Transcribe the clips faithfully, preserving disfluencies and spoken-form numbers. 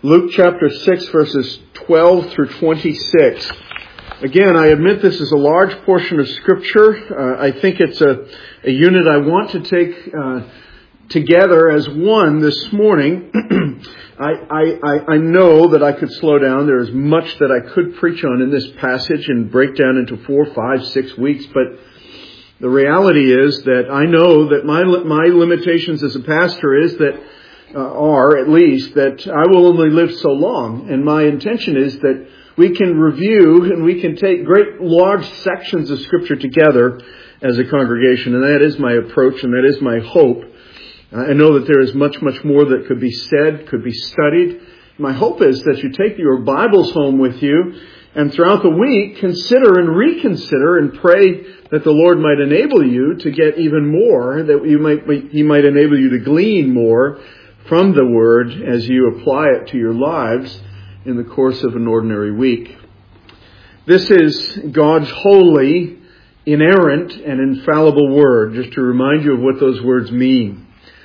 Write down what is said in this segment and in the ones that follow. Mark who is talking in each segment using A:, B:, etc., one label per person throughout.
A: Luke chapter six, verses twelve through twenty-six. Again, I admit this is a large portion of Scripture. Uh, I think it's a, a unit I want to take uh, together as one this morning. I, I, I know that I could slow down. There is much that I could preach on in this passage and break down into four, five, six weeks, but the reality is that I know that my my limitations as a pastor is that Uh, are, at least, that I will only live so long. And my intention is that we can review and we can take great, large sections of Scripture together as a congregation. And that is my approach and that is my hope. Uh, I know that there is much, much more that could be said, could be studied. My hope is that you take your Bibles home with you and throughout the week consider and reconsider and pray that the Lord might enable you to get even more, that you might, He might enable you to glean more from the Word as you apply it to your lives in the course of an ordinary week. This is God's holy, inerrant, and infallible Word. Just to remind you of what those words mean.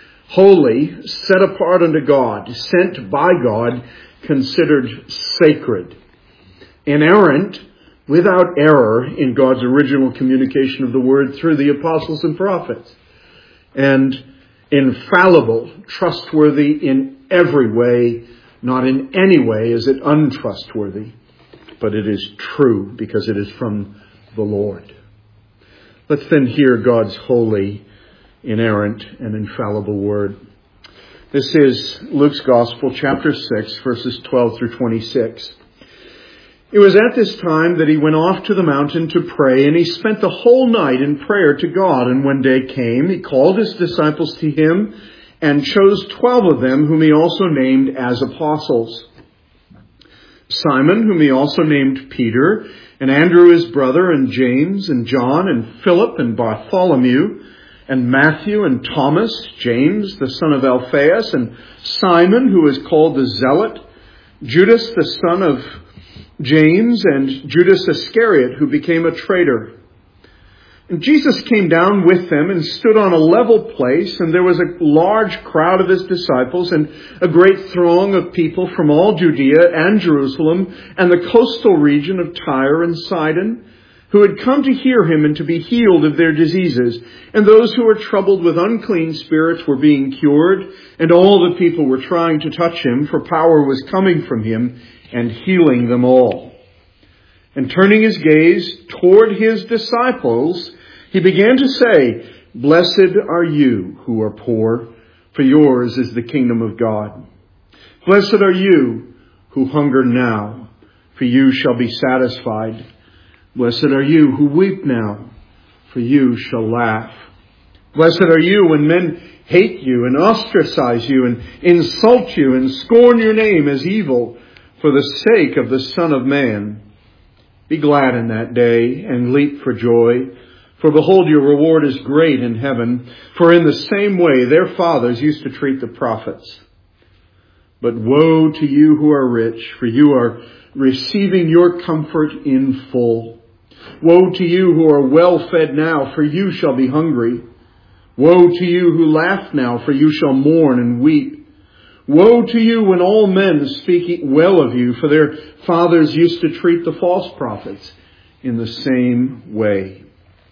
A: Holy, set apart unto God, sent by God, considered sacred. Inerrant, without error in God's original communication of the Word through the apostles and prophets. And infallible, trustworthy in every way, not in any way is it untrustworthy, but it is true because it is from the Lord. Let's then hear God's holy, inerrant, and infallible word. This is Luke's Gospel, chapter six, verses twelve through twenty-six. It was at this time that he went off to the mountain to pray, and he spent the whole night in prayer to God. And when day came, he called his disciples to him and chose twelve of them, whom he also named as apostles. Simon, whom he also named Peter, and Andrew his brother, and James, and John, and Philip, and Bartholomew, and Matthew, and Thomas, James, the son of Alphaeus, and Simon, who is called the Zealot, Judas, the son of James, and Judas Iscariot, who became a traitor. And Jesus came down with them and stood on a level place, and there was a large crowd of his disciples and a great throng of people from all Judea and Jerusalem and the coastal region of Tyre and Sidon, who had come to hear him and to be healed of their diseases. And those who were troubled with unclean spirits were being cured, and all the people were trying to touch him, for power was coming from him and healing them all. And turning his gaze toward his disciples, he began to say, "Blessed are you who are poor, for yours is the kingdom of God. Blessed are you who hunger now, for you shall be satisfied. Blessed are you who weep now, for you shall laugh. Blessed are you when men hate you and ostracize you and insult you and scorn your name as evil for the sake of the Son of Man. Be glad in that day and leap for joy, for behold, your reward is great in heaven, for in the same way their fathers used to treat the prophets. But woe to you who are rich, for you are receiving your comfort in full. Woe to you who are well fed now, for you shall be hungry. Woe to you who laugh now, for you shall mourn and weep. Woe to you when all men speak well of you, for their fathers used to treat the false prophets in the same way."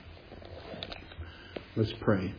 A: Let's pray.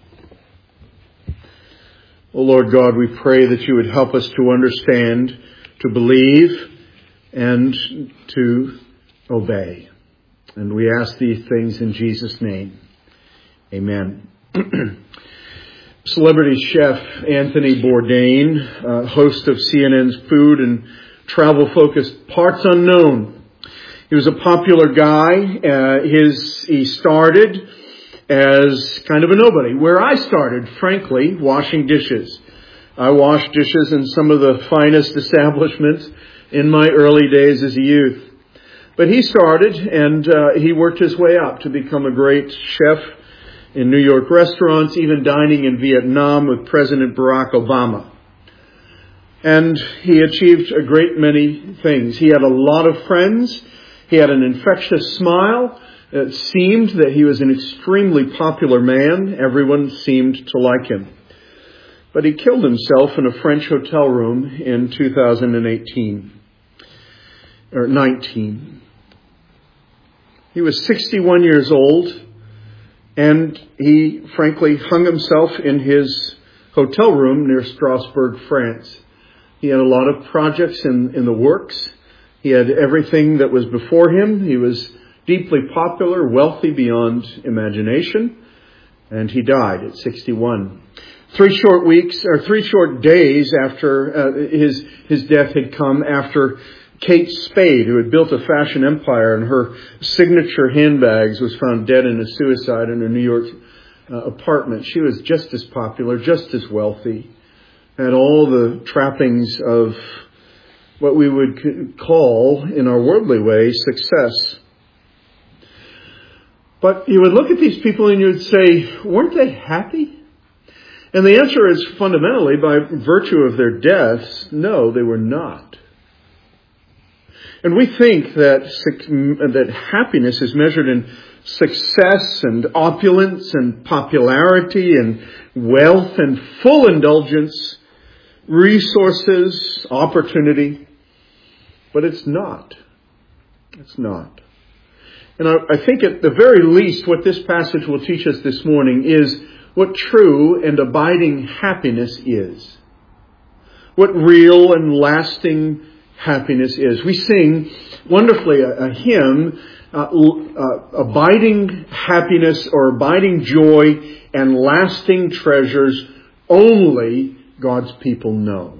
A: O Lord God, we pray that you would help us to understand, to believe, and to obey. And we ask these things in Jesus' name. Amen. Celebrity chef Anthony Bourdain, uh, host of C N N's food and travel-focused Parts Unknown. He was a popular guy. Uh, his he started as kind of a nobody. Where I started, frankly, washing dishes. I washed dishes in some of the finest establishments in my early days as a youth. But he started, and uh, he worked his way up to become a great chef in New York restaurants, even dining in Vietnam with President Barack Obama. And he achieved a great many things. He had a lot of friends. He had an infectious smile. It seemed that he was an extremely popular man. Everyone seemed to like him. But he killed himself in a French hotel room in two thousand eighteen, or nineteen. He was sixty-one years old, and he frankly hung himself in his hotel room near Strasbourg, France. He had a lot of projects in, in the works. He had everything that was before him. He was deeply popular, wealthy beyond imagination, and he died at sixty-one. Three short weeks, or three short days after uh, his his death had come, after Kate Spade, who had built a fashion empire, and her signature handbags, was found dead in a suicide in a New York uh, apartment. She was just as popular, just as wealthy, had all the trappings of what we would call, in our worldly way, success. But you would look at these people and you would say, weren't they happy? And the answer is fundamentally, by virtue of their deaths, no, they were not. And we think that that happiness is measured in success and opulence and popularity and wealth and full indulgence, resources, opportunity. But it's not. It's not. And I, I think at the very least what this passage will teach us this morning is what true and abiding happiness is. What real and lasting happiness is. We sing wonderfully a, a hymn, uh, uh, abiding happiness or abiding joy and lasting treasures only God's people know.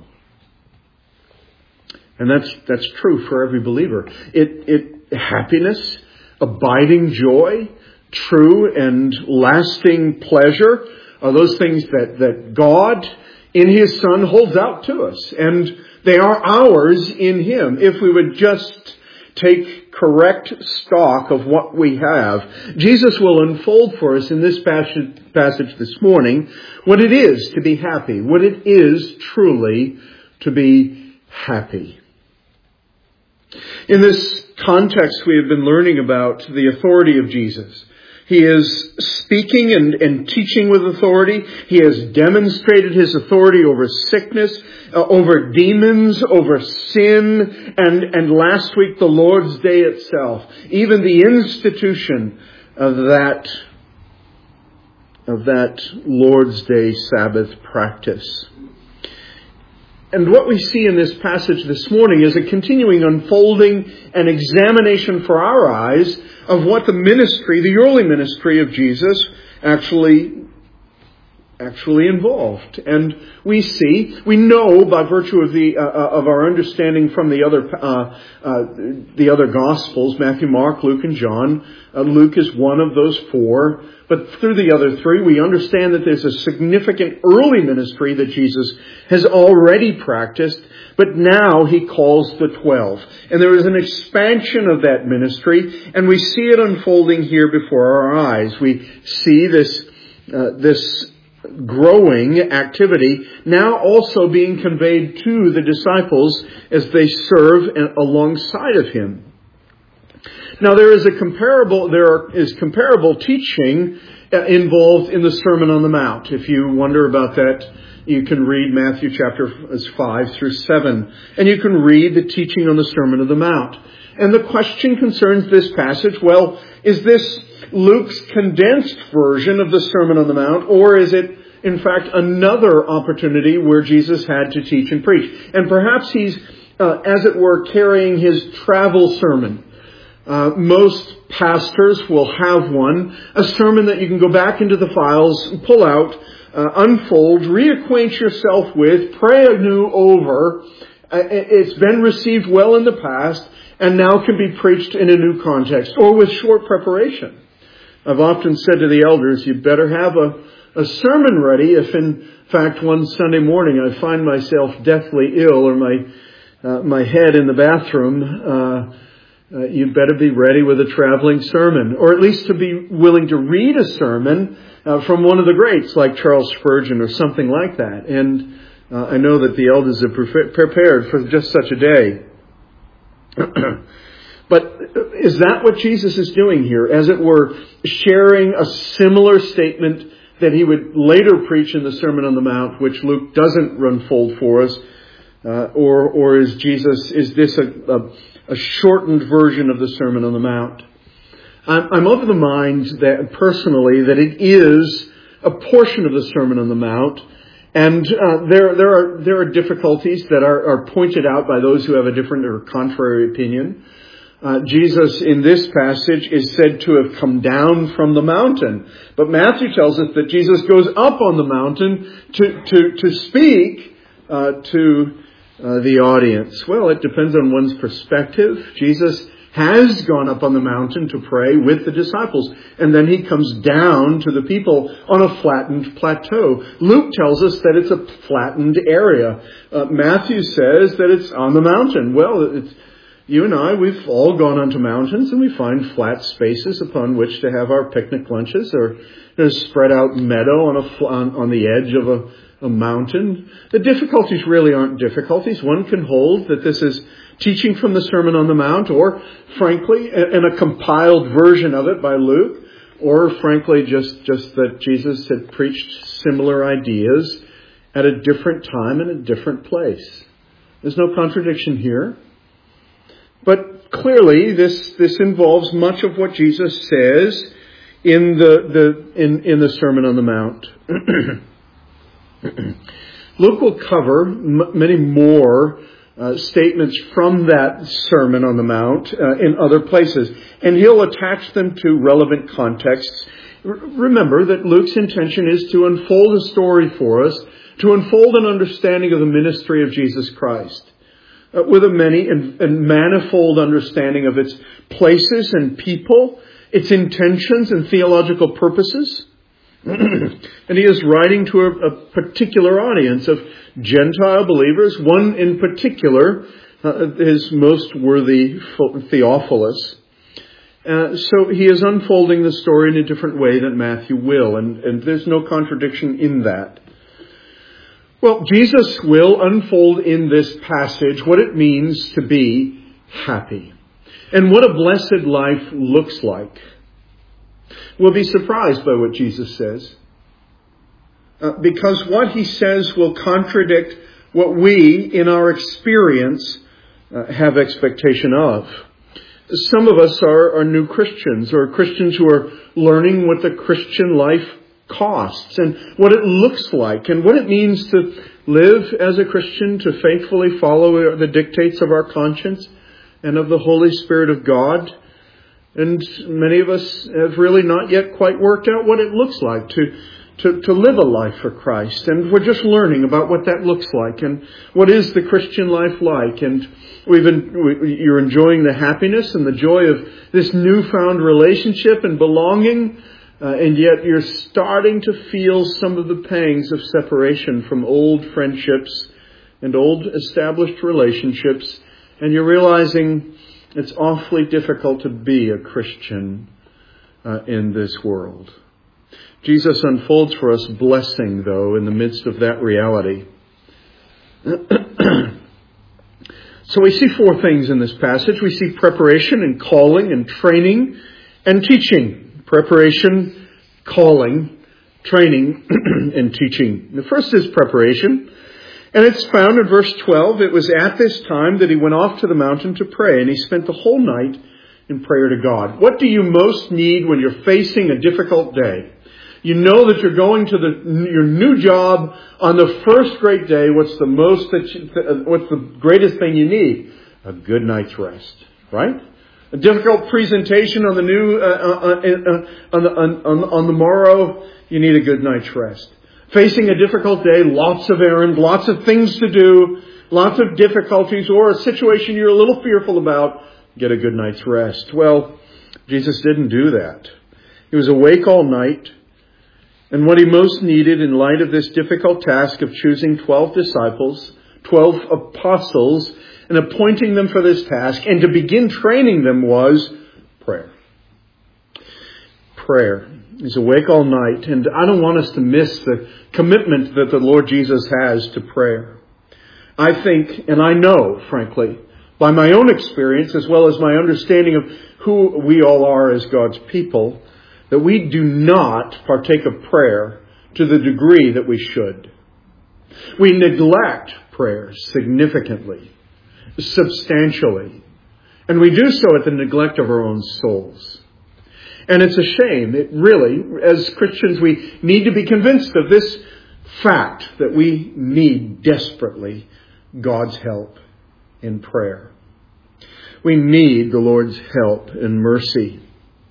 A: And that's that's true for every believer. It it happiness, abiding joy, true and lasting pleasure are those things that, that God in His Son holds out to us. And they are ours in Him if we would just take correct stock of what we have. Jesus will unfold for us in this passage, passage this morning what it is to be happy, what it is truly to be happy. In this context, we have been learning about the authority of Jesus. He is speaking and, and teaching with authority. He has demonstrated His authority over sickness, uh, over demons, over sin, and, and last week the Lord's Day itself. Even the institution of that, of that Lord's Day Sabbath practice. And what we see in this passage this morning is a continuing unfolding and examination for our eyes of what the ministry, the early ministry of Jesus actually actually involved. And we see, we know by virtue of the uh, of our understanding from the other uh, uh, the other Gospels, Matthew, Mark, Luke, and John. Uh, Luke is one of those four. But through the other three, we understand that there's a significant early ministry that Jesus has already practiced, but now He calls the twelve. And there is an expansion of that ministry, and we see it unfolding here before our eyes. We see this uh, this growing activity now also being conveyed to the disciples as they serve alongside of Him. Now there is a comparable, there is comparable teaching involved in the Sermon on the Mount. If you wonder about that, you can read Matthew chapter five through seven, and you can read the teaching on the Sermon on the Mount. And the question concerns this passage, well, is this Luke's condensed version of the Sermon on the Mount, or is it, in fact, another opportunity where Jesus had to teach and preach? And perhaps he's, uh, as it were, carrying His travel sermon. Uh, most pastors will have one, a sermon that you can go back into the files, pull out, uh, unfold, reacquaint yourself with, pray anew over. Uh, it's been received well in the past, and now can be preached in a new context, or with short preparation. I've often said to the elders, you better have a, a sermon ready if, in fact, one Sunday morning I find myself deathly ill or my uh, my head in the bathroom. Uh, uh, you'd better be ready with a traveling sermon, or at least to be willing to read a sermon uh, from one of the greats like Charles Spurgeon or something like that. And uh, I know that the elders have pre- prepared for just such a day. But is that what Jesus is doing here? As it were, sharing a similar statement that he would later preach in the Sermon on the Mount, which Luke doesn't unfold for us? Uh, or, or is Jesus, is this a, a, a shortened version of the Sermon on the Mount? I'm, I'm of the mind that personally that it is a portion of the Sermon on the Mount. And uh, there, there are there are difficulties that are, are pointed out by those who have a different or contrary opinion. Uh, Jesus in this passage is said to have come down from the mountain, but Matthew tells us that Jesus goes up on the mountain to to to speak uh, to uh, the audience. Well, it depends on one's perspective. Jesus has gone up on the mountain to pray with the disciples. And then he comes down to the people on a flattened plateau. Luke tells us that it's a flattened area. Uh, Matthew says that it's on the mountain. Well, it's, you and I, we've all gone onto mountains and we find flat spaces upon which to have our picnic lunches, or a spread out meadow on, a, on, on the edge of a, a mountain. The difficulties really aren't difficulties. One can hold that this is teaching from the Sermon on the Mount, or frankly, in a compiled version of it by Luke, or frankly, just, just that Jesus had preached similar ideas at a different time in a different place. There's no contradiction here. But clearly, this, this involves much of what Jesus says in the, the, in, in the Sermon on the Mount. Luke will cover m- many more Uh, statements from that Sermon on the Mount uh, in other places. And he'll attach them to relevant contexts. R- remember that Luke's intention is to unfold a story for us, to unfold an understanding of the ministry of Jesus Christ, uh, with a many and, and manifold understanding of its places and people, its intentions and theological purposes. And he is writing to a, a particular audience of Gentile believers, one in particular, uh, his most worthy Theophilus. Uh, so he is unfolding the story in a different way than Matthew will, and, and there's no contradiction in that. Well, Jesus will unfold in this passage what it means to be happy, and what a blessed life looks like. We'll be surprised by what Jesus says, uh, because what he says will contradict what we, in our experience, uh, have expectation of. Some of us are, are new Christians, or Christians who are learning what the Christian life costs and what it looks like and what it means to live as a Christian, to faithfully follow the dictates of our conscience and of the Holy Spirit of God. And many of us have really not yet quite worked out what it looks like to, to, to live a life for Christ. And we're just learning about what that looks like and what is the Christian life like. And we've been, we, you're enjoying the happiness and the joy of this newfound relationship and belonging. Uh, and yet you're starting to feel some of the pangs of separation from old friendships and old established relationships. And you're realizing it's awfully difficult to be a Christian uh, in this world. Jesus unfolds for us blessing, though, in the midst of that reality. So we see four things in this passage. We see preparation and calling and training and teaching. Preparation, calling, training, and teaching. The first is preparation. And it's found in verse twelve. It was at this time that he went off to the mountain to pray, and he spent the whole night in prayer to God. What do you most need when you're facing a difficult day? You know that you're going to the, your new job on the first great day. What's the most that you, what's the greatest thing you need? A good night's rest, right? A difficult presentation on the new uh, uh, uh, on the on, on, on the morrow. You need a good night's rest. Facing a difficult day, lots of errands, lots of things to do, lots of difficulties, or a situation you're a little fearful about, get a good night's rest. Well, Jesus didn't do that. He was awake all night, and what he most needed in light of this difficult task of choosing twelve disciples, twelve apostles, and appointing them for this task, and to begin training them was prayer. Prayer. He's awake all night, and I don't want us to miss the commitment that the Lord Jesus has to prayer. I think, and I know, frankly, by my own experience, as well as my understanding of who we all are as God's people, that we do not partake of prayer to the degree that we should. We neglect prayer significantly, substantially. And we do so at the neglect of our own souls. And it's a shame. It really, as Christians, we need to be convinced of this fact that we need desperately God's help in prayer. We need the Lord's help and mercy.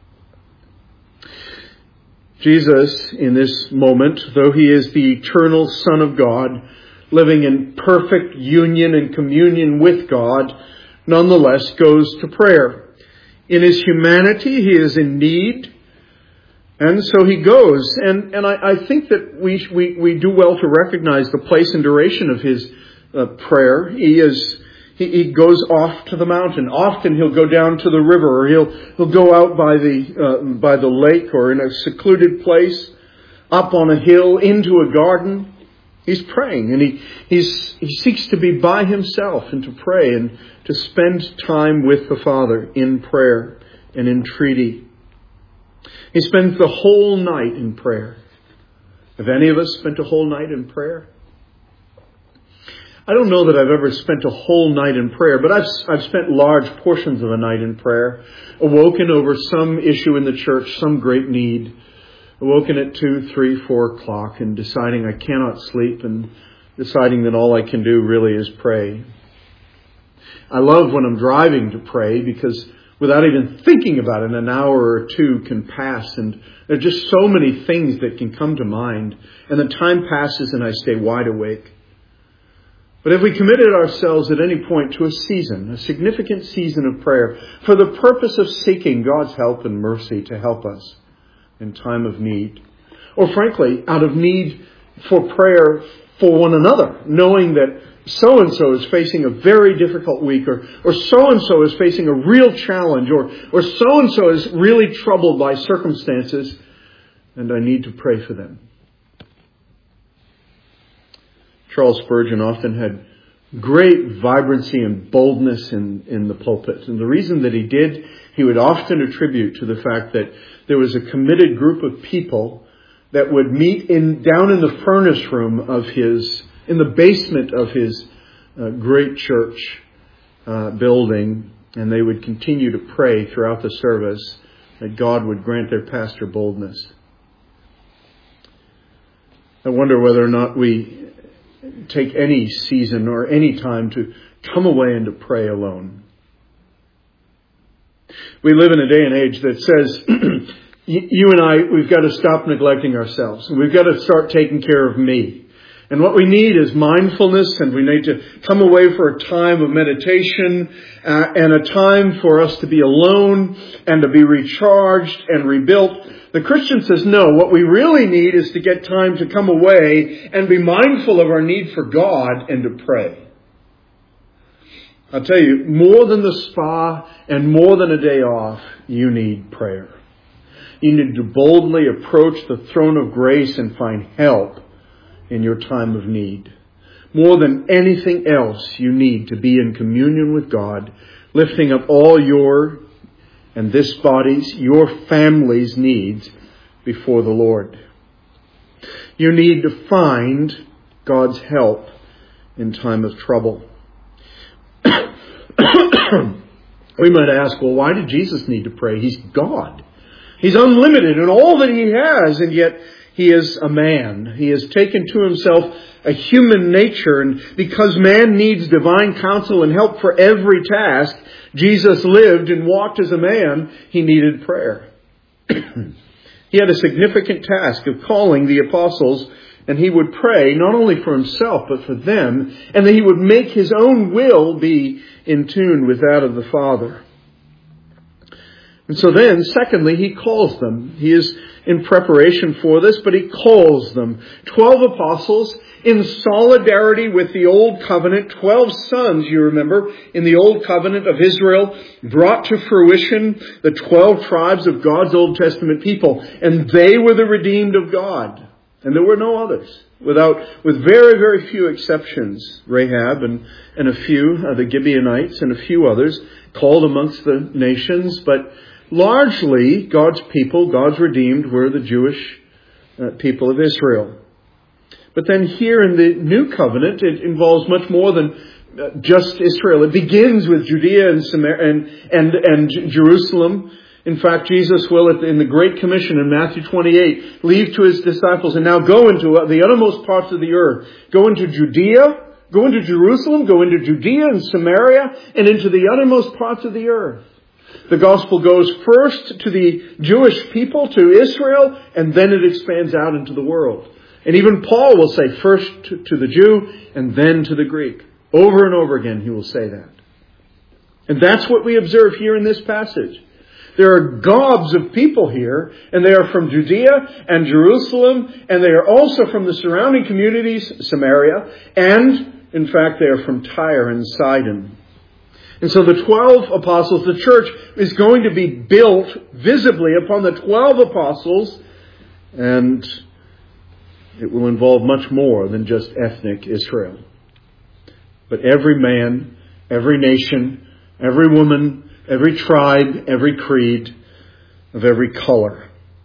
A: Jesus, in this moment, though he is the eternal Son of God, living in perfect union and communion with God, nonetheless goes to prayer. In his humanity, he is in need, and so he goes. And, and I, I think that we, we, we do well to recognize the place and duration of his uh, prayer. He is he, he goes off to the mountain. Often he'll go down to the river, or he'll he'll go out by the uh, by the lake, or in a secluded place, up on a hill, into a garden. He's praying, and he he's, he seeks to be by himself and to pray and to spend time with the Father in prayer and entreaty. He spends the whole night in prayer. Have any of us spent a whole night in prayer? I don't know that I've ever spent a whole night in prayer, but I've I've spent large portions of a night in prayer, awoken over some issue in the church, some great need. Awoken at two, three, four o'clock and deciding I cannot sleep and deciding that all I can do really is pray. I love when I'm driving to pray because without even thinking about it, an hour or two can pass and there are just so many things that can come to mind, and the time passes and I stay wide awake. But if we committed ourselves at any point to a season, a significant season of prayer, for the purpose of seeking God's help and mercy to help us in time of need, or frankly, out of need for prayer for one another, knowing that so-and-so is facing a very difficult week, or, or so-and-so is facing a real challenge, or, or so-and-so is really troubled by circumstances, and I need to pray for them. Charles Spurgeon often had great vibrancy and boldness in, in the pulpit. And the reason that he did, he would often attribute to the fact that there was a committed group of people that would meet in down in the furnace room of his, in the basement of his uh, great church uh, building, and they would continue to pray throughout the service that God would grant their pastor boldness. I wonder whether or not we take any season or any time to come away and to pray alone. We live in a day and age that says, you and I, we've got to stop neglecting ourselves. And we've got to start taking care of me. And what we need is mindfulness, and we need to come away for a time of meditation uh, and a time for us to be alone and to be recharged and rebuilt. The Christian says, no, what we really need is to get time to come away and be mindful of our need for God and to pray. I'll tell you, more than the spa and more than a day off, you need prayer. You need to boldly approach the throne of grace and find help in your time of need. More than anything else, you need to be in communion with God, lifting up all your and this body's, your family's needs before the Lord. You need to find God's help in time of trouble. We might ask, well, why did Jesus need to pray? He's God. He's unlimited in all that he has, and yet he is a man. He has taken to himself a human nature, and because man needs divine counsel and help for every task, Jesus lived and walked as a man. He needed prayer. He had a significant task of calling the apostles, and he would pray not only for himself but for them, and that he would make his own will be in tune with that of the Father. And so then, secondly, he calls them. He is in preparation for this, but he calls them. Twelve apostles in solidarity with the Old Covenant. Twelve sons, you remember, in the Old Covenant of Israel, brought to fruition the twelve tribes of God's Old Testament people. And they were the redeemed of God. And there were no others. Without, with very, very few exceptions. Rahab and, and a few, uh, the Gibeonites and a few others called amongst the nations, but largely, God's people, God's redeemed, were the Jewish uh, people of Israel. But then here in the New Covenant, it involves much more than uh, just Israel. It begins with Judea and, Samar- and, and, and Jerusalem. In fact, Jesus will, in the Great Commission in Matthew twenty-eight, leave to his disciples and now go into the uttermost parts of the earth. Go into Judea, go into Jerusalem, go into Judea and Samaria, and into the uttermost parts of the earth. The gospel goes first to the Jewish people, to Israel, and then it expands out into the world. And even Paul will say first to, to the Jew and then to the Greek. Over and over again he will say that. And that's what we observe here in this passage. There are gobs of people here, and they are from Judea and Jerusalem, and they are also from the surrounding communities, Samaria, and, in fact, they are from Tyre and Sidon. And so the twelve apostles, the church, is going to be built visibly upon the twelve apostles, and it will involve much more than just ethnic Israel. But every man, every nation, every woman, every tribe, every creed, of every color.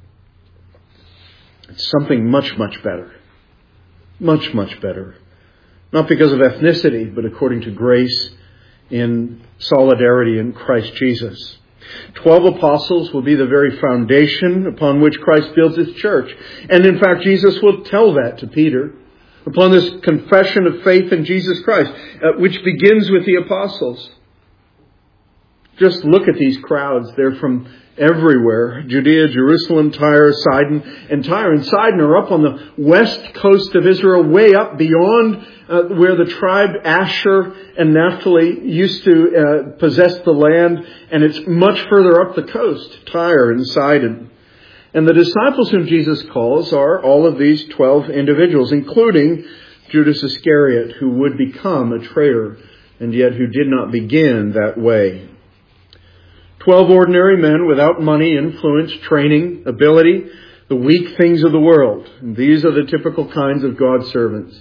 A: It's something much, much better. Much, much better. Not because of ethnicity, but according to grace in solidarity in Christ Jesus. Twelve apostles will be the very foundation upon which Christ builds his church. And in fact, Jesus will tell that to Peter upon this confession of faith in Jesus Christ, uh, which begins with the apostles. Just look at these crowds. They're from everywhere. Judea, Jerusalem, Tyre, Sidon. And Tyre and Sidon are up on the west coast of Israel, way up beyond uh, where the tribe Asher and Naphtali used to uh, possess the land. And it's much further up the coast, Tyre and Sidon. And the disciples whom Jesus calls are all of these twelve individuals, including Judas Iscariot, who would become a traitor, and yet who did not begin that way. Twelve ordinary men without money, influence, training, ability, the weak things of the world. And these are the typical kinds of God's servants.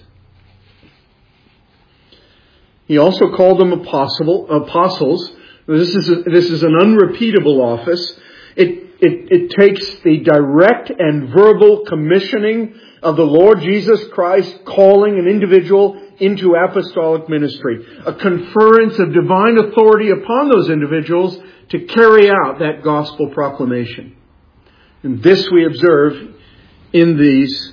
A: He also called them apostle, apostles. This is, a, this is an unrepeatable office. It, it, it takes the direct and verbal commissioning of the Lord Jesus Christ calling an individual into apostolic ministry. A conference of divine authority upon those individuals to carry out that gospel proclamation. And this we observe in these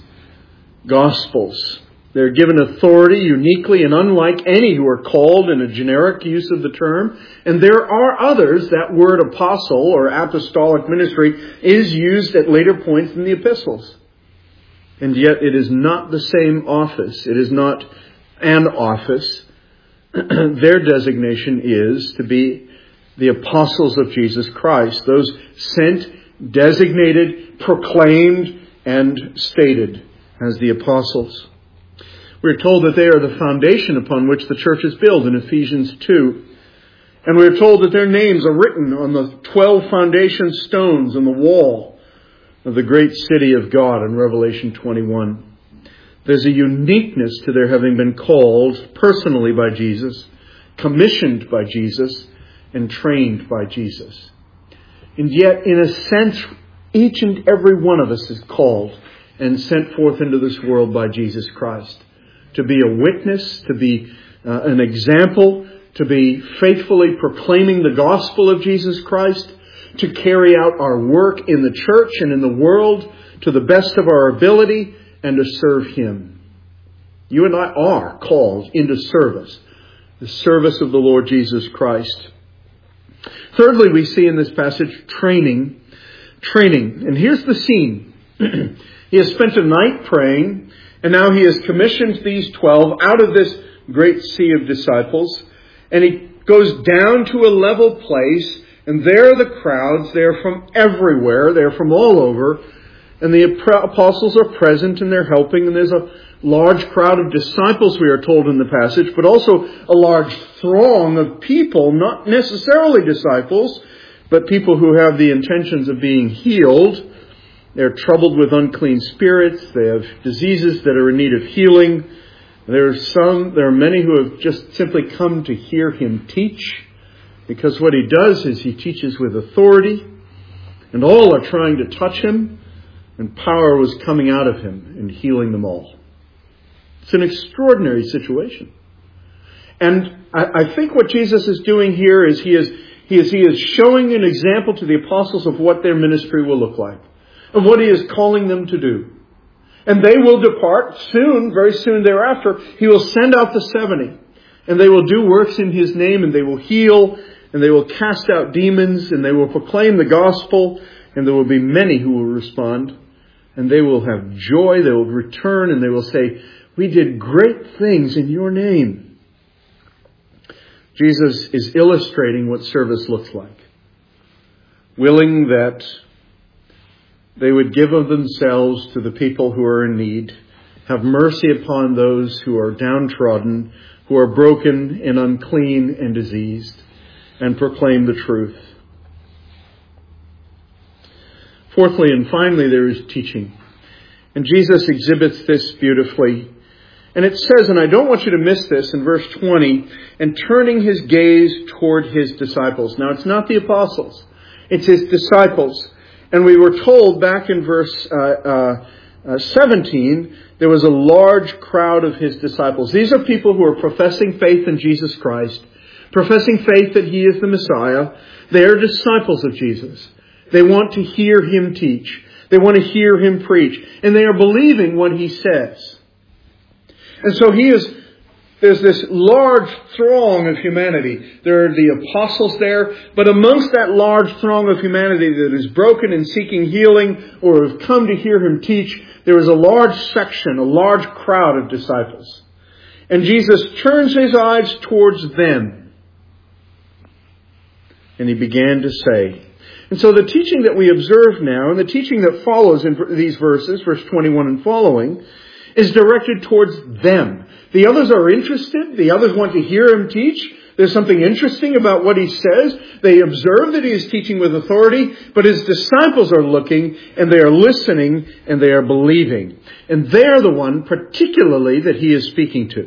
A: Gospels. They're given authority uniquely and unlike any who are called in a generic use of the term. And there are others, that word apostle or apostolic ministry is used at later points in the epistles. And yet it is not the same office. It is not an office. Their designation is to be the apostles of Jesus Christ. Those sent, designated, proclaimed, and stated as the apostles. We're told that they are the foundation upon which the church is built in Ephesians two. And we're told that their names are written on the twelve foundation stones on the wall of the great city of God in Revelation twenty-one. There's a uniqueness to their having been called personally by Jesus, commissioned by Jesus, and trained by Jesus. And yet, in a sense, each and every one of us is called and sent forth into this world by Jesus Christ. To be a witness, to be uh, an example, to be faithfully proclaiming the gospel of Jesus Christ, to carry out our work in the church and in the world to the best of our ability, and to serve Him. You and I are called into service, the service of the Lord Jesus Christ. Thirdly, we see in this passage training. Training. And here's the scene. He has spent a night praying, and now he has commissioned these twelve out of this great sea of disciples. And he goes down to a level place, and there are the crowds. They're from everywhere. They're from all over. And the apostles are present, and they're helping. And there's a large crowd of disciples, we are told in the passage, but also a large throng of people, not necessarily disciples, but people who have the intentions of being healed. They're troubled with unclean spirits. They have diseases that are in need of healing. There are some, there are many who have just simply come to hear him teach, because what he does is he teaches with authority, and all are trying to touch him. and power was coming out of him and healing them all. It's an extraordinary situation. And I, I think what Jesus is doing here is he is, he is he is showing an example to the apostles of what their ministry will look like, of what he is calling them to do. And they will depart soon, very soon thereafter. He will send out the seventy. And they will do works in his name, and they will heal, and they will cast out demons, and they will proclaim the gospel, and there will be many who will respond. And they will have joy, they will return, and they will say, "We did great things in your name." Jesus is illustrating what service looks like. Willing that they would give of themselves to the people who are in need, have mercy upon those who are downtrodden, who are broken and unclean and diseased, and proclaim the truth. Fourthly and finally, there is teaching. And Jesus exhibits this beautifully. And it says, and I don't want you to miss this, in verse twenty, and turning his gaze toward his disciples. Now, it's not the apostles. It's his disciples. And we were told back in verse uh, uh, uh, seventeen, there was a large crowd of his disciples. These are people who are professing faith in Jesus Christ, professing faith that he is the Messiah. They are disciples of Jesus. They want to hear him teach. They want to hear him preach. And they are believing what he says. And so he is, there's this large throng of humanity. There are the apostles there, but amongst that large throng of humanity that is broken and seeking healing or have come to hear him teach, there is a large section, a large crowd of disciples. And Jesus turns his eyes towards them. And he began to say, and so the teaching that we observe now, and the teaching that follows in these verses, verse twenty-one and following, is directed towards them. The others are interested. The others want to hear him teach. There's something interesting about what he says. They observe that he is teaching with authority, but his disciples are looking, and they are listening, and they are believing. And they're the one, particularly, that he is speaking to.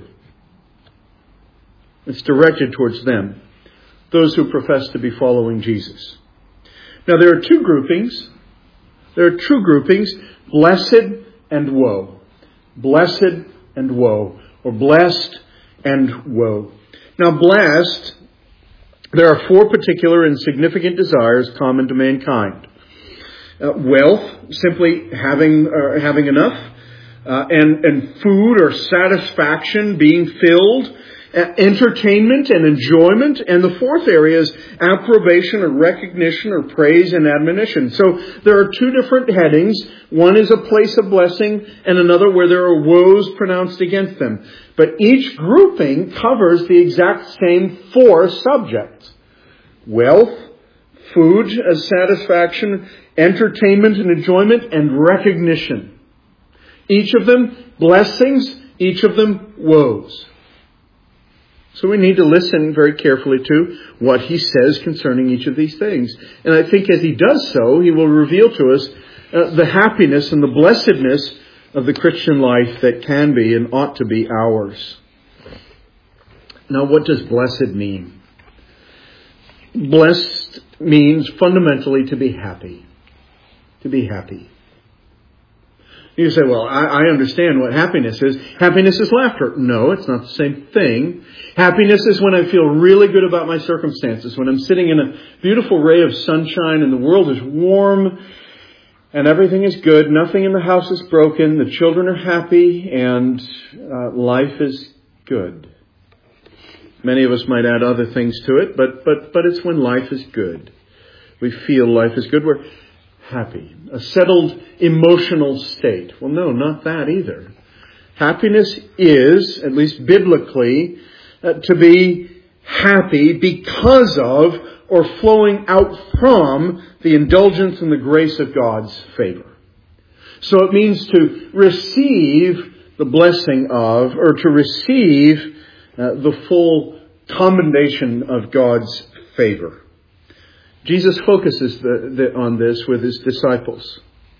A: It's directed towards them, those who profess to be following Jesus. Now, there are two groupings. There are two groupings, blessed and woe. Blessed and woe, or blessed and woe. Now, blessed, there are four particular and significant desires common to mankind. Uh, wealth, simply having uh, having enough, uh, and, and food or satisfaction, being filled, uh, entertainment and enjoyment, and the fourth area is approbation or recognition or praise and admonition. So there are two different headings. One is a place of blessing, and another where there are woes pronounced against them. But each grouping covers the exact same four subjects. Wealth, food as satisfaction, entertainment and enjoyment, and recognition. Each of them blessings, each of them woes. So we need to listen very carefully to what he says concerning each of these things. And I think as he does so, he will reveal to us uh, the happiness and the blessedness of the Christian life that can be and ought to be ours. Now, what does blessed mean? Blessed means fundamentally to be happy. To be happy. You say, well, I, I understand what happiness is. Happiness is laughter. No, it's not the same thing. Happiness is when I feel really good about my circumstances, when I'm sitting in a beautiful ray of sunshine and the world is warm and everything is good. Nothing in the house is broken. The children are happy and uh, life is good. Many of us might add other things to it, but, but, but it's when life is good. We feel life is good. We're happy. A settled emotional state. Well, no, not that either. Happiness is, at least biblically, uh, to be happy because of or flowing out from the indulgence and the grace of God's favor. So it means to receive the blessing of, or to receive uh, the full commendation of God's favor. Jesus focuses the, the, on this with his disciples.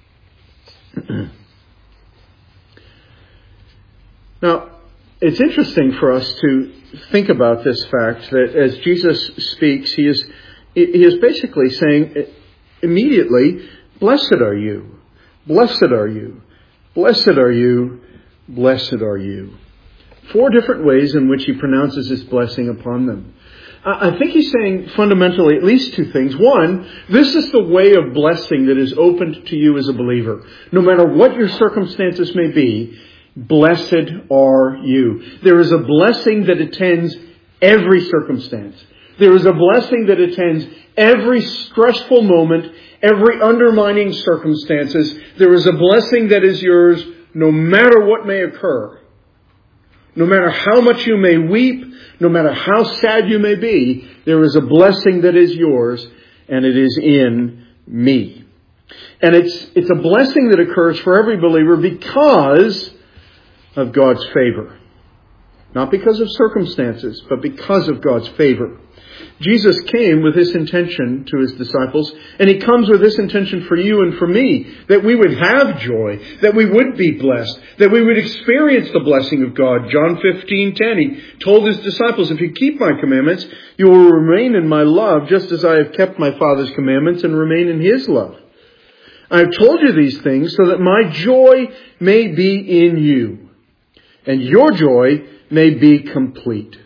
A: Now, it's interesting for us to think about this fact that as Jesus speaks, he is he is basically saying immediately, blessed are you. Blessed are you. Blessed are you. Blessed are you. Four different ways in which he pronounces his blessing upon them. I think he's saying fundamentally at least two things. One, this is the way of blessing that is opened to you as a believer. No matter what your circumstances may be, blessed are you. There is a blessing that attends every circumstance. There is a blessing that attends every stressful moment, every undermining circumstances. There is a blessing that is yours no matter what may occur. No matter how much you may weep, no matter how sad you may be, there is a blessing that is yours, and it is in me. And it's, it's a blessing that occurs for every believer because of God's favor. Not because of circumstances, but because of God's favor. Jesus came with this intention to his disciples, and he comes with this intention for you and for me, that we would have joy, that we would be blessed, that we would experience the blessing of God. John fifteen ten, he told his disciples, if you keep my commandments, you will remain in my love, just as I have kept my Father's commandments and remain in his love. I have told you these things so that my joy may be in you, and your joy may be complete.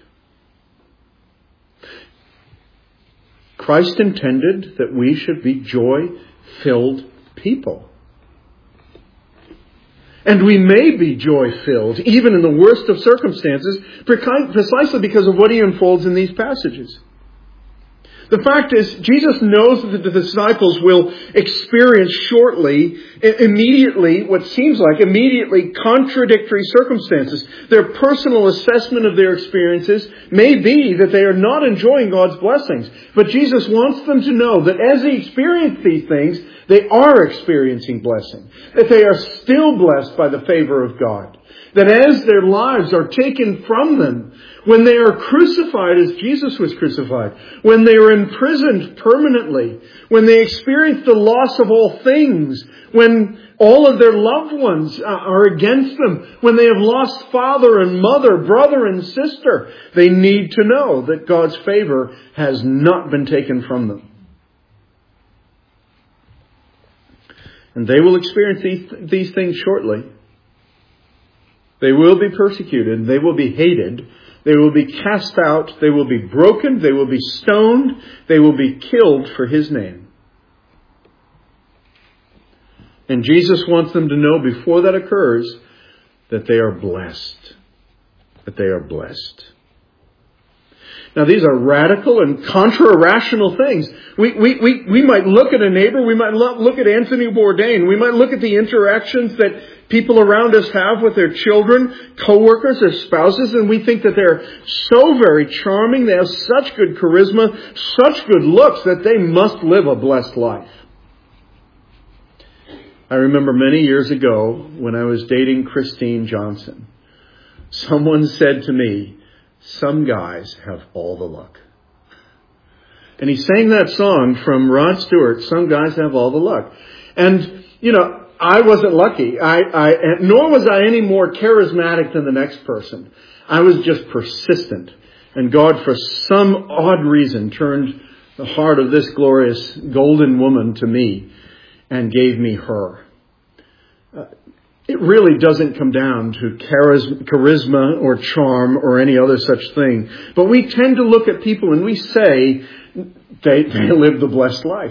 A: Christ intended that we should be joy-filled people. And we may be joy-filled, even in the worst of circumstances, precisely because of what he unfolds in these passages. The fact is, Jesus knows that the disciples will experience shortly, immediately, what seems like immediately contradictory circumstances. Their personal assessment of their experiences may be that they are not enjoying God's blessings. But Jesus wants them to know that as they experience these things, they are experiencing blessing. That they are still blessed by the favor of God. That as their lives are taken from them, when they are crucified as Jesus was crucified, when they are imprisoned permanently, when they experience the loss of all things, when all of their loved ones are against them, when they have lost father and mother, brother and sister, they need to know that God's favor has not been taken from them. And they will experience these, these things shortly. They will be persecuted. They will be hated. They will be cast out. They will be broken. They will be stoned. They will be killed for his name. And Jesus wants them to know before that occurs that they are blessed. That they are blessed. Now, these are radical and contra-rational things. We, we, we, we might look at a neighbor. We might look at Anthony Bourdain. We might look at the interactions that people around us have with their children, co-workers, their spouses, and we think that they're so very charming. They have such good charisma, such good looks that they must live a blessed life. I remember many years ago when I was dating Christine Johnson, someone said to me, some guys have all the luck. And he sang that song from Rod Stewart, Some Guys Have All the Luck. And, you know, I wasn't lucky. I, I, nor was I any more charismatic than the next person. I was just persistent. And God, for some odd reason, turned the heart of this glorious golden woman to me and gave me her. Uh, It really doesn't come down to charisma or charm or any other such thing. But we tend to look at people and we say they, they live the blessed life.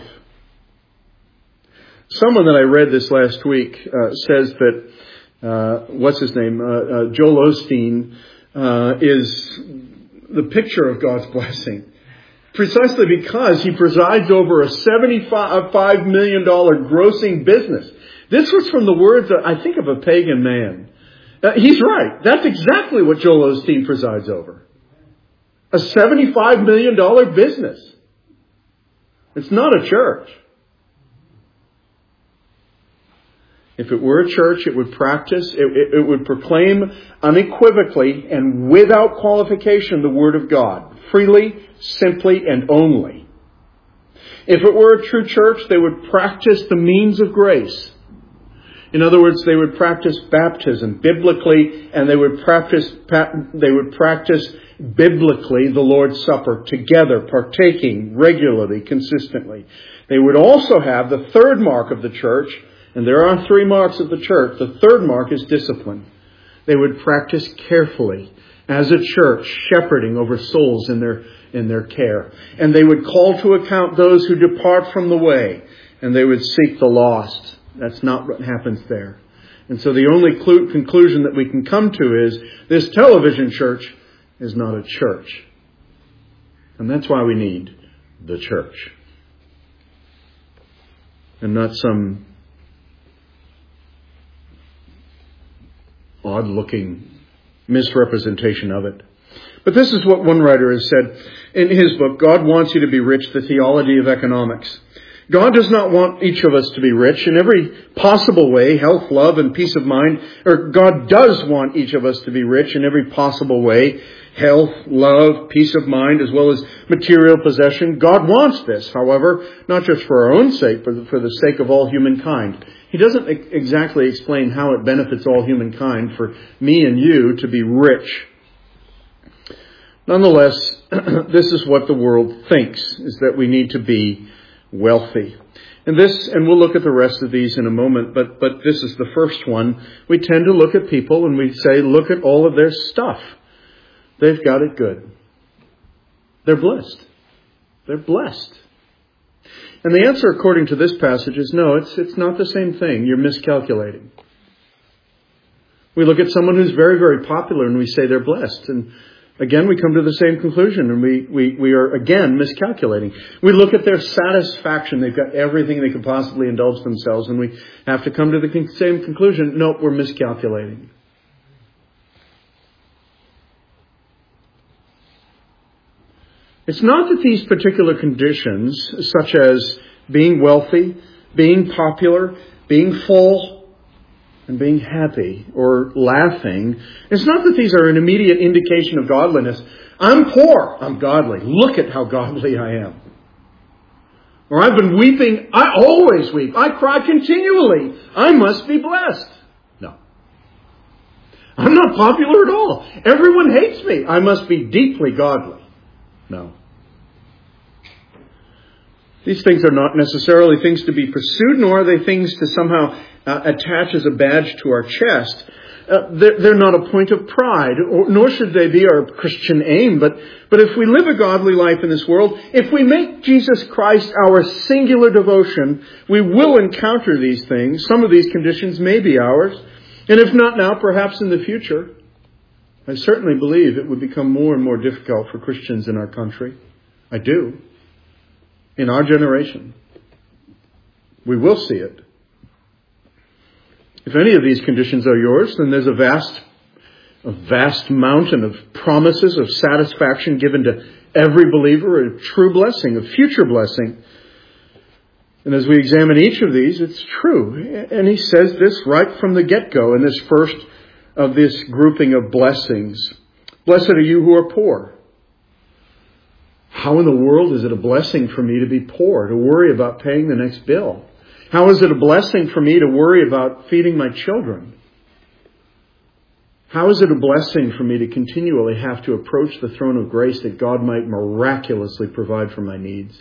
A: Someone that I read this last week uh, says that, uh, what's his name, uh, uh, Joel Osteen uh, is the picture of God's blessing. Precisely because he presides over a seventy-five million dollars grossing business. This was from the words, I think, of a pagan man. Uh, he's right. That's exactly what Joel Osteen presides over. A seventy-five million dollars business. It's not a church. If it were a church, it would practice, it, it, it would proclaim unequivocally and without qualification the Word of God. Freely, simply, and only. If it were a true church, they would practice the means of grace. In other words, they would practice baptism biblically, and they would practice they would practice biblically the Lord's Supper together, partaking regularly, consistently. They would also have the third mark of the church, And there are three marks of the church. The third mark is discipline. They would practice carefully as a church, shepherding over souls in their, in their care. And they would call to account those who depart from the way, and they would seek the lost. That's not what happens there. And so the only clu- conclusion that we can come to is this television church is not a church. And that's why we need the church. And not some odd-looking misrepresentation of it. But this is what one writer has said in his book, God Wants You to Be Rich, The Theology of Economics. God does not want each of us to be rich in every possible way, health, love, and peace of mind. Or God does want each of us to be rich in every possible way, health, love, peace of mind, as well as material possession. God wants this, however, not just for our own sake, but for the sake of all humankind. He doesn't exactly explain how it benefits all humankind for me and you to be rich. Nonetheless, this is what the world thinks, is that we need to be wealthy. And this, and we'll look at the rest of these in a moment, but, but this is the first one. We tend to look at people and we say, look at all of their stuff. They've got it good. They're blessed. They're blessed. And the answer, according to this passage, is no, it's, it's not the same thing. You're miscalculating. We look at someone who's very, very popular and we say they're blessed. And again, we come to the same conclusion, and we, we, we are, again, miscalculating. We look at their satisfaction. They've got everything they could possibly indulge themselves, and we have to come to the same conclusion. Nope, we're miscalculating. It's not that these particular conditions, such as being wealthy, being popular, being full, and being happy or laughing, it's not that these are an immediate indication of godliness. I'm poor, I'm godly. Look at how godly I am. Or I've been weeping, I always weep. I cry continually. I must be blessed. No. I'm not popular at all. Everyone hates me. I must be deeply godly. No. These things are not necessarily things to be pursued, nor are they things to somehow uh, attach as a badge to our chest. Uh, they're, they're not a point of pride, or, nor should they be our Christian aim. But, but if we live a godly life in this world, if we make Jesus Christ our singular devotion, we will encounter these things. Some of these conditions may be ours. And if not now, perhaps in the future. I certainly believe it would become more and more difficult for Christians in our country. I do. In our generation. We will see it. If any of these conditions are yours, then there's a vast, a vast mountain of promises of satisfaction given to every believer, a true blessing, a future blessing. And as we examine each of these, it's true. And he says this right from the get-go in this first of this grouping of blessings. Blessed are you who are poor. How in the world is it a blessing for me to be poor, to worry about paying the next bill? How is it a blessing for me to worry about feeding my children? How is it a blessing for me to continually have to approach the throne of grace that God might miraculously provide for my needs?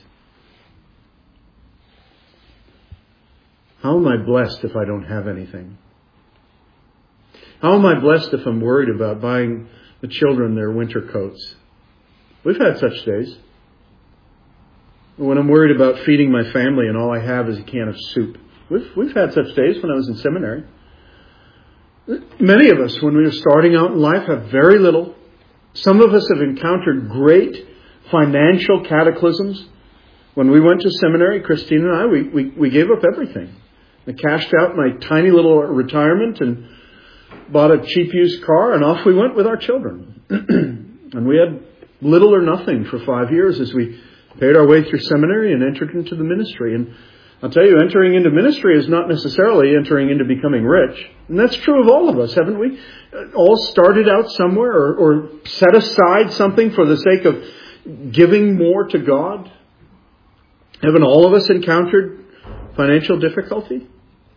A: How am I blessed if I don't have anything? How am I blessed if I'm worried about buying the children their winter coats? We've had such days. When I'm worried about feeding my family and all I have is a can of soup. We've, we've had such days when I was in seminary. Many of us, when we were starting out in life, have very little. Some of us have encountered great financial cataclysms. When we went to seminary, Christine and I, we, we, we gave up everything. I cashed out my tiny little retirement and bought a cheap used car, and off we went with our children. And we had little or nothing for five years as we paid our way through seminary and entered into the ministry. And I'll tell you, entering into ministry is not necessarily entering into becoming rich. And that's true of all of us, haven't we? All started out somewhere or, or set aside something for the sake of giving more to God. Haven't all of us encountered financial difficulty?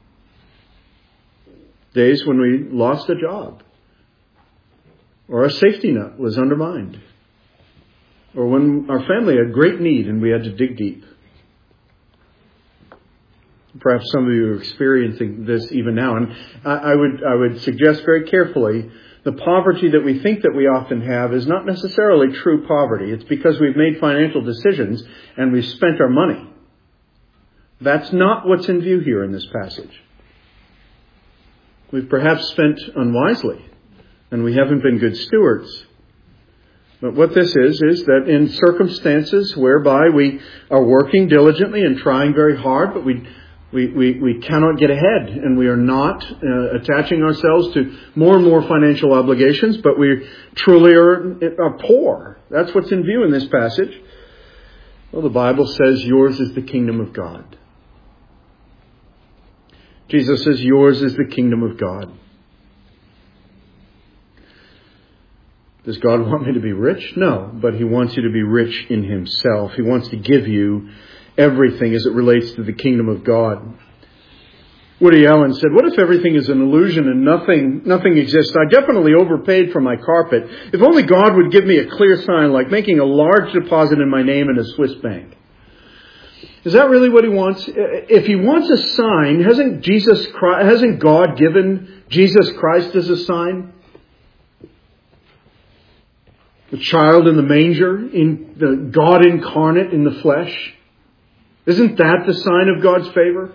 A: Days when we lost a job. Or our safety net was undermined. Or when our family had great need and we had to dig deep. Perhaps some of you are experiencing this even now. And I, I would I would suggest very carefully, the poverty that we think that we often have is not necessarily true poverty. It's because we've made financial decisions and we've spent our money. That's not what's in view here in this passage. We've perhaps spent unwisely and we haven't been good stewards. But what this is, is that in circumstances whereby we are working diligently and trying very hard, but we we we, we cannot get ahead, and we are not uh, attaching ourselves to more and more financial obligations, but we truly are, are poor. That's what's in view in this passage. Well, the Bible says yours is the kingdom of God. Jesus says yours is the kingdom of God. Does God want me to be rich? No, but He wants you to be rich in Himself. He wants to give you everything as it relates to the kingdom of God. Woody Allen said, what if everything is an illusion and nothing nothing exists? I definitely overpaid for my carpet. If only God would give me a clear sign, like making a large deposit in my name in a Swiss bank. Is that really what He wants? If He wants a sign, hasn't Jesus Christ, hasn't God given Jesus Christ as a sign? The child in the manger, in the God incarnate in the flesh. Isn't that the sign of God's favor?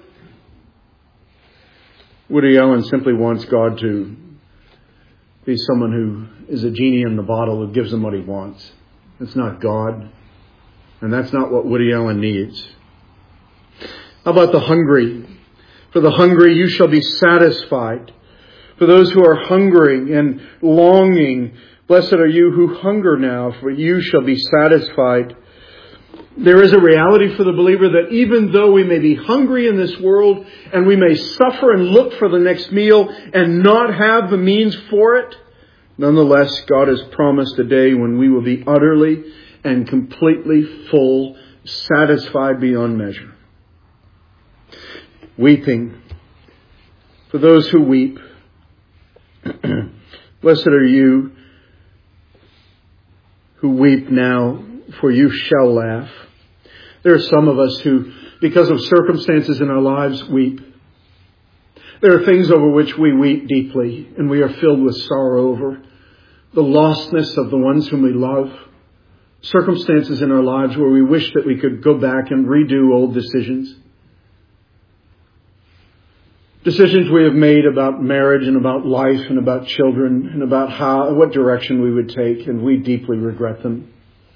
A: Woody Allen simply wants God to be someone who is a genie in the bottle who gives him what he wants. That's not God. And that's not what Woody Allen needs. How about the hungry? For the hungry you shall be satisfied. For those who are hungering and longing, blessed are you who hunger now, for you shall be satisfied. There is a reality for the believer that even though we may be hungry in this world and we may suffer and look for the next meal and not have the means for it, nonetheless, God has promised a day when we will be utterly and completely full, satisfied beyond measure. Weeping. For those who weep, blessed are you who weep now, for you shall laugh. There are some of us who, because of circumstances in our lives, weep. There are things over which we weep deeply, and we are filled with sorrow over the lostness of the ones whom we love. Circumstances in our lives where we wish that we could go back and redo old decisions. Decisions we have made about marriage and about life and about children and about how, what direction we would take, and we deeply regret them.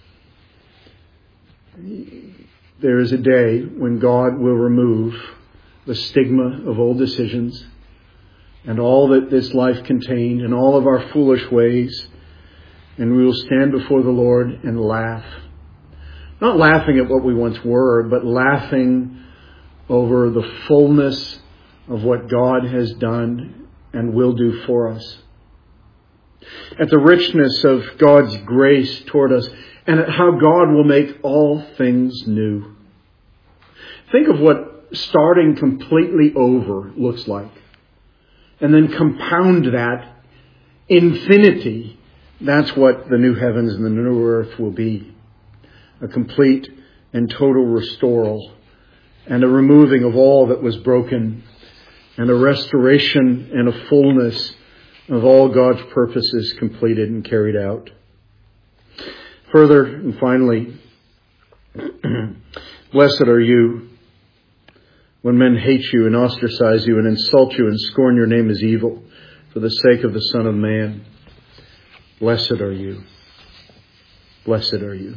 A: There is a day when God will remove the stigma of old decisions and all that this life contained and all of our foolish ways, and we will stand before the Lord and laugh. Not laughing at what we once were, but laughing over the fullness of what God has done and will do for us. At the richness of God's grace toward us, and at how God will make all things new. Think of what starting completely over looks like. And then compound that infinity. That's what the new heavens and the new earth will be. A complete and total restoral. And a removing of all that was broken. And a restoration and a fullness of all God's purposes completed and carried out. Further and finally, blessed are you when men hate you and ostracize you and insult you and scorn your name as evil for the sake of the Son of Man. Blessed are you. Blessed are you.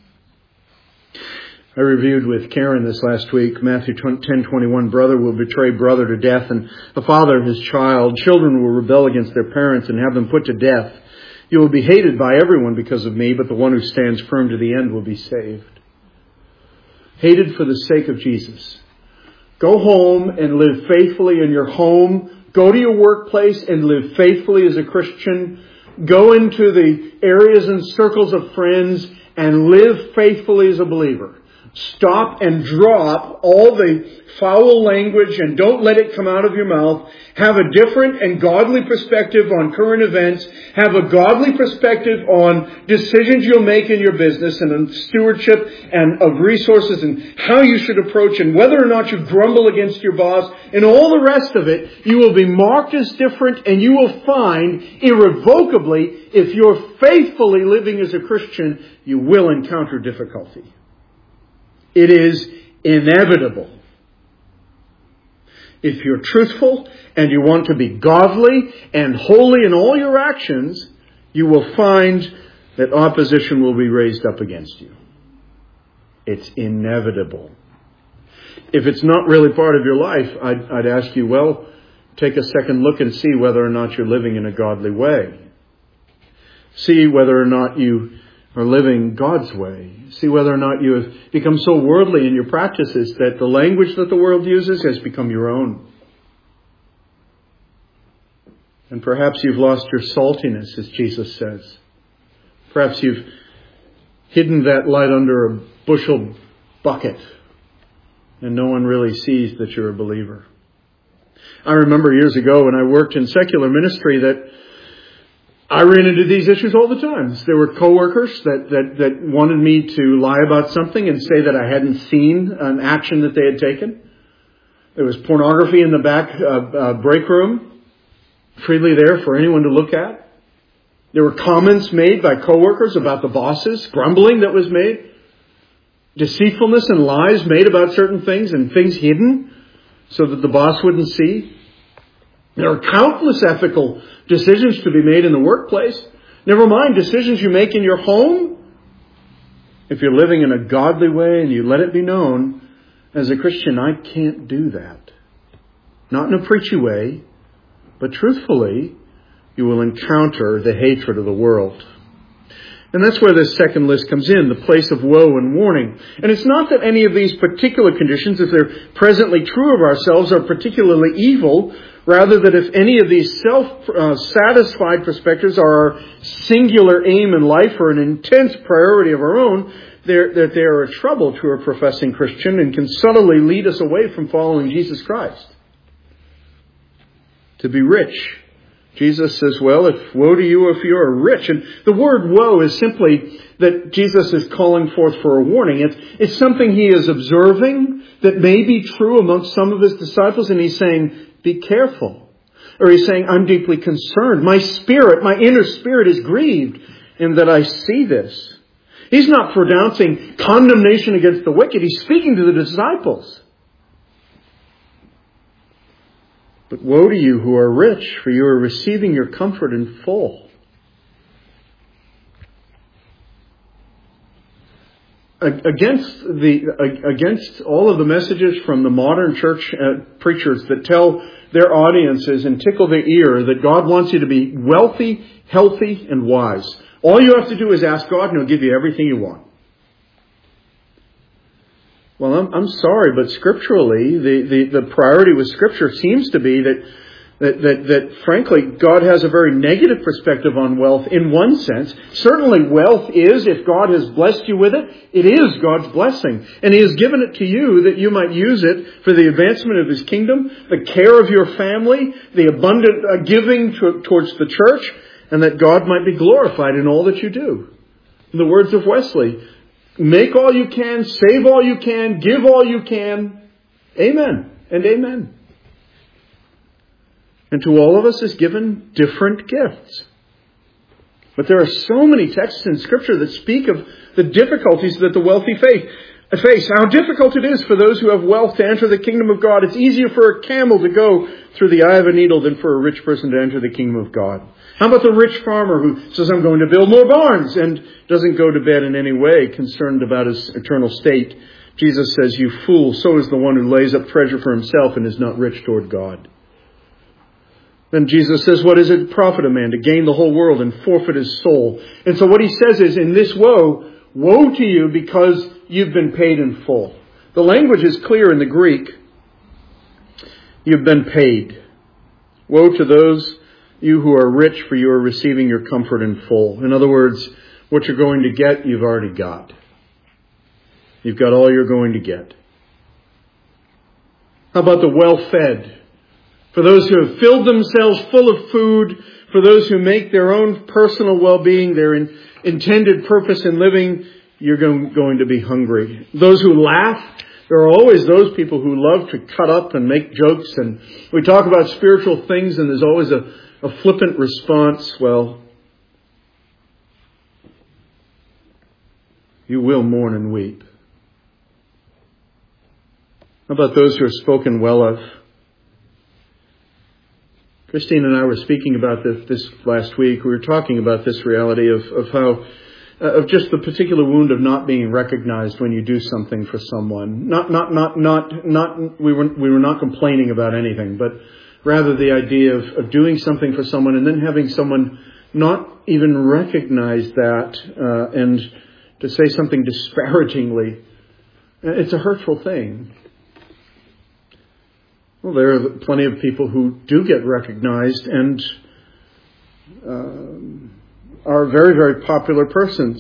A: I reviewed with Karen this last week, Matthew ten twenty-one, brother will betray brother to death, and the father his child. Children will rebel against their parents and have them put to death. You will be hated by everyone because of me, but the one who stands firm to the end will be saved. Hated for the sake of Jesus. Go home and live faithfully in your home. Go to your workplace and live faithfully as a Christian. Go into the areas and circles of friends and live faithfully as a believer. Stop and drop all the foul language and don't let it come out of your mouth. Have a different and godly perspective on current events. Have a godly perspective on decisions you'll make in your business and on stewardship and of resources and how you should approach and whether or not you grumble against your boss and all the rest of it. You will be marked as different, and you will find irrevocably, if you're faithfully living as a Christian, you will encounter difficulty. It is inevitable. If you're truthful and you want to be godly and holy in all your actions, you will find that opposition will be raised up against you. It's inevitable. If it's not really part of your life, I'd, I'd ask you, well, take a second look and see whether or not you're living in a godly way. See whether or not you are living God's way. See whether or not you have become so worldly in your practices that the language that the world uses has become your own. And perhaps you've lost your saltiness, as Jesus says. Perhaps you've hidden that light under a bushel bucket and no one really sees that you're a believer. I remember years ago when I worked in secular ministry that I ran into these issues all the time. There were coworkers that, that, that wanted me to lie about something and say that I hadn't seen an action that they had taken. There was pornography in the back uh, uh, break room, freely there for anyone to look at. There were comments made by coworkers about the bosses, grumbling that was made, deceitfulness and lies made about certain things and things hidden so that the boss wouldn't see. There are countless ethical decisions to be made in the workplace. Never mind decisions you make in your home. If you're living in a godly way and you let it be known, as a Christian, I can't do that. Not in a preachy way, but truthfully, you will encounter the hatred of the world. And that's where this second list comes in, the place of woe and warning. And it's not that any of these particular conditions, if they're presently true of ourselves, are particularly evil. Rather that if any of these self-satisfied perspectives are our singular aim in life or an intense priority of our own, that they are a trouble to a professing Christian and can subtly lead us away from following Jesus Christ. To be rich. Jesus says, well, if woe to you if you are rich. And the word woe is simply that Jesus is calling forth for a warning. It's, it's something he is observing that may be true amongst some of his disciples, and he's saying, be careful. Or he's saying, I'm deeply concerned. My spirit, my inner spirit is grieved in that I see this. He's not pronouncing condemnation against the wicked. He's speaking to the disciples. But woe to you who are rich, for you are receiving your comfort in full. Against the against all of the messages from the modern church uh, preachers that tell their audiences and tickle their ear that God wants you to be wealthy, healthy, and wise. All you have to do is ask God and He'll give you everything you want. Well, I'm, I'm sorry, but scripturally, the, the, the priority with Scripture seems to be that, that, that, that, frankly, God has a very negative perspective on wealth in one sense. Certainly wealth is, if God has blessed you with it, it is God's blessing. And He has given it to you that you might use it for the advancement of His kingdom, the care of your family, the abundant uh, giving to, towards the church, and that God might be glorified in all that you do. In the words of Wesley, make all you can, save all you can, give all you can. Amen and amen. And to all of us is given different gifts. But there are so many texts in Scripture that speak of the difficulties that the wealthy face. Face how difficult it is for those who have wealth to enter the kingdom of God. It's easier for a camel to go through the eye of a needle than for a rich person to enter the kingdom of God. How about the rich farmer who says, I'm going to build more barns, and doesn't go to bed in any way concerned about his eternal state? Jesus says, you fool, so is the one who lays up treasure for himself and is not rich toward God. Then Jesus says, what does it profit a man to gain the whole world and forfeit his soul? And so what he says is, in this woe, woe to you because you've been paid in full. The language is clear in the Greek. You've been paid. Woe to those you who are rich, for you are receiving your comfort in full. In other words, what you're going to get, you've already got. you've got all you're going to get. How about the well-fed? For those who have filled themselves full of food, for those who make their own personal well-being their in, intended purpose in living, you're going, going to be hungry. Those who laugh, there are always those people who love to cut up and make jokes, and we talk about spiritual things and there's always a, a flippant response. Well, you will mourn and weep. How about those who are spoken well of? Christine and I were speaking about this, this last week. We were talking about this reality of, of how, uh, of just the particular wound of not being recognized when you do something for someone. Not, not, not, not, not, we were, we were not complaining about anything, but rather the idea of, of doing something for someone and then having someone not even recognize that, uh, and to say something disparagingly. It's a hurtful thing. Well, there are plenty of people who do get recognized and uh, are very, very popular persons.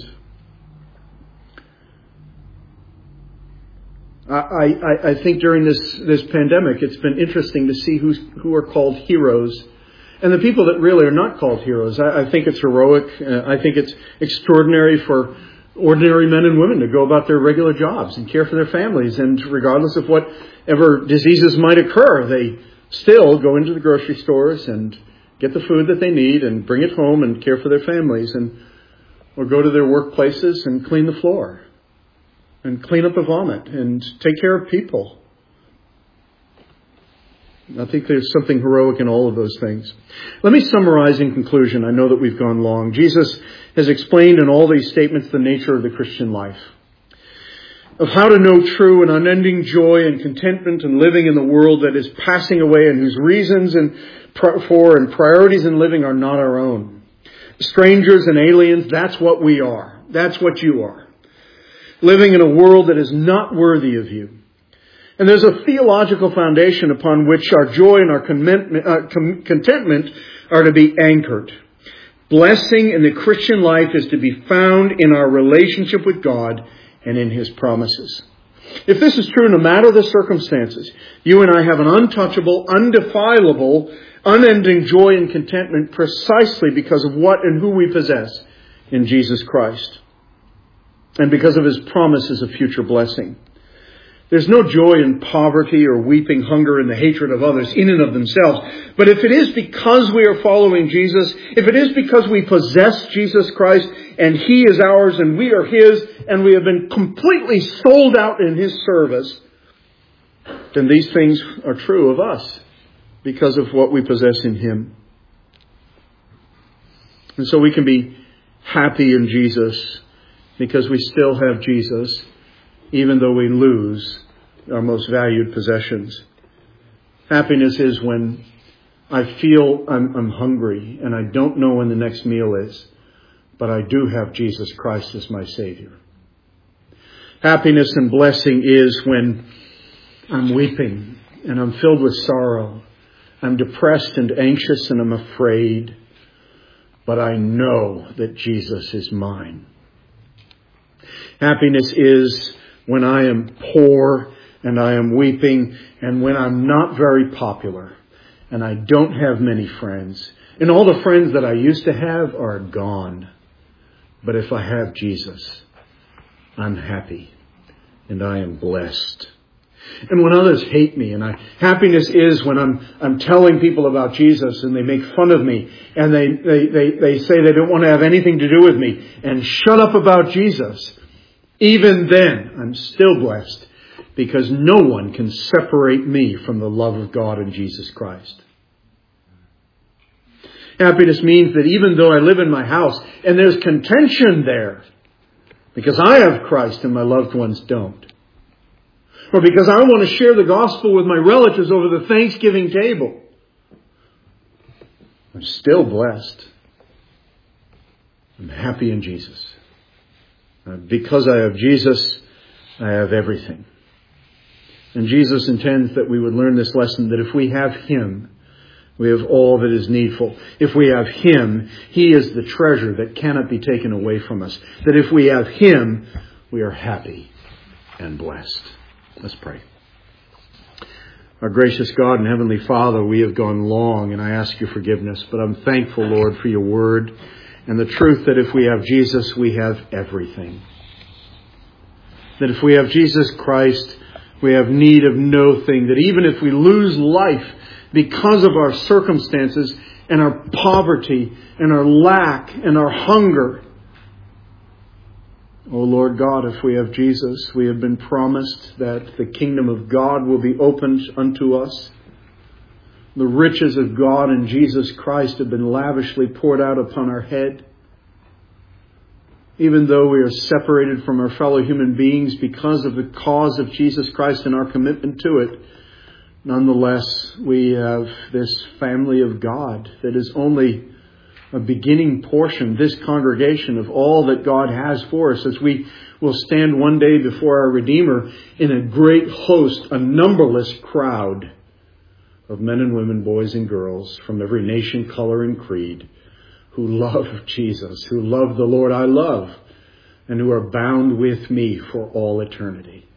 A: I, I, I think during this, this pandemic, it's been interesting to see who's, who are called heroes. And the people that really are not called heroes. I, I think it's heroic. Uh, I think it's extraordinary for ordinary men and women to go about their regular jobs and care for their families. And regardless of whatever diseases might occur, they still go into the grocery stores and get the food that they need and bring it home and care for their families, and or go to their workplaces and clean the floor and clean up the vomit and take care of people. I think there's something heroic in all of those things. Let me summarize in conclusion. I know that we've gone long. Jesus has explained in all these statements the nature of the Christian life, of how to know true and unending joy and contentment in living in the world that is passing away and whose reasons and for and priorities in living are not our own. Strangers and aliens, that's what we are. That's what you are. Living in a world that is not worthy of you. And there's a theological foundation upon which our joy and our contentment are to be anchored. Blessing in the Christian life is to be found in our relationship with God and in His promises. If this is true, no matter the circumstances, you and I have an untouchable, undefilable, unending joy and contentment precisely because of what and who we possess in Jesus Christ, and because of His promises of future blessing. There's no joy in poverty or weeping hunger in the hatred of others in and of themselves. But if it is because we are following Jesus, if it is because we possess Jesus Christ and He is ours and we are His and we have been completely sold out in His service, then these things are true of us because of what we possess in Him. And so we can be happy in Jesus because we still have Jesus, even though we lose our most valued possessions. Happiness is when I feel I'm, I'm hungry and I don't know when the next meal is, but I do have Jesus Christ as my Savior. Happiness and blessing is when I'm weeping and I'm filled with sorrow. I'm depressed and anxious and I'm afraid, but I know that Jesus is mine. Happiness is when I am poor and I am weeping and when I'm not very popular and I don't have many friends and all the friends that I used to have are gone. But if I have Jesus, I'm happy and I am blessed. And when others hate me, and I, happiness is when I'm I'm telling people about Jesus and they make fun of me and they, they, they, they say they don't want to have anything to do with me and shut up about Jesus. Even then, I'm still blessed because no one can separate me from the love of God in Jesus Christ. Happiness means that even though I live in my house and there's contention there because I have Christ and my loved ones don't, or because I want to share the gospel with my relatives over the Thanksgiving table, I'm still blessed. I'm happy in Jesus. Because I have Jesus, I have everything. And Jesus intends that we would learn this lesson, that if we have Him, we have all that is needful. If we have Him, He is the treasure that cannot be taken away from us. That if we have Him, we are happy and blessed. Let's pray. Our gracious God and Heavenly Father, we have gone long, and I ask your forgiveness, but I'm thankful, Lord, for your word and the truth that if we have Jesus, we have everything. That if we have Jesus Christ, we have need of no thing. That even if we lose life because of our circumstances and our poverty and our lack and our hunger, oh Lord God, if we have Jesus, we have been promised that the kingdom of God will be opened unto us. The riches of God in Jesus Christ have been lavishly poured out upon our head. Even though we are separated from our fellow human beings because of the cause of Jesus Christ and our commitment to it, nonetheless, we have this family of God that is only a beginning portion, this congregation, of all that God has for us, as we will stand one day before our Redeemer in a great host, a numberless crowd of men and women, boys and girls from every nation, color, and creed, who love Jesus, who love the Lord I love, and who are bound with me for all eternity.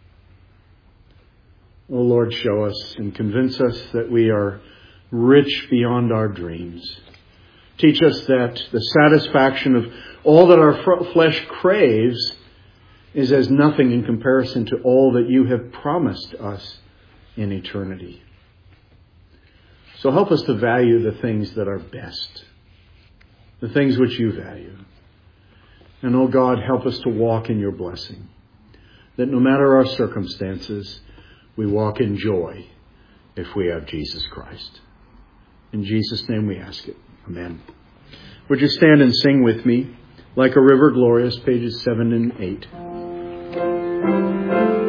A: Oh Lord, show us and convince us that we are rich beyond our dreams. Teach us that the satisfaction of all that our flesh craves is as nothing in comparison to all that you have promised us in eternity. So help us to value the things that are best, the things which you value. And, oh God, help us to walk in your blessing, that no matter our circumstances, we walk in joy if we have Jesus Christ. In Jesus' name we ask it. Amen. Would you stand and sing with me, Like a River Glorious, pages seven and eight.